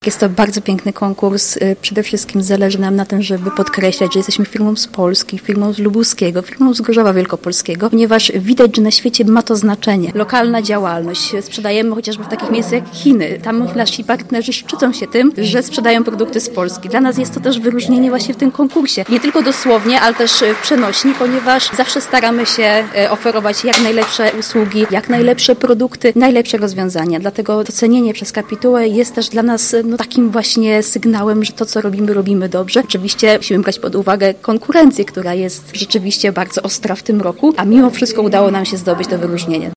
Jest to bardzo piękny konkurs. Przede wszystkim zależy nam na tym, żeby podkreślać, że jesteśmy firmą z Polski, firmą z Lubuskiego, firmą z Gorzowa Wielkopolskiego, ponieważ widać, że na świecie ma to znaczenie. Lokalna działalność. Sprzedajemy chociażby w takich miejscach jak Chiny. Tam nasi partnerzy szczycą się tym, że sprzedają produkty z Polski. Dla nas jest to też wyróżnienie właśnie w tym konkursie. Nie tylko dosłownie, ale też w przenośni, ponieważ zawsze staramy się oferować jak najlepsze usługi, jak najlepsze produkty, najlepsze rozwiązania. Dlatego docenienie przez kapitułę jest też dla nas takim właśnie sygnałem, że to, co robimy, robimy dobrze. Oczywiście musimy brać pod uwagę konkurencję, która jest rzeczywiście bardzo ostra w tym roku, a mimo wszystko udało nam się zdobyć to wyróżnienie.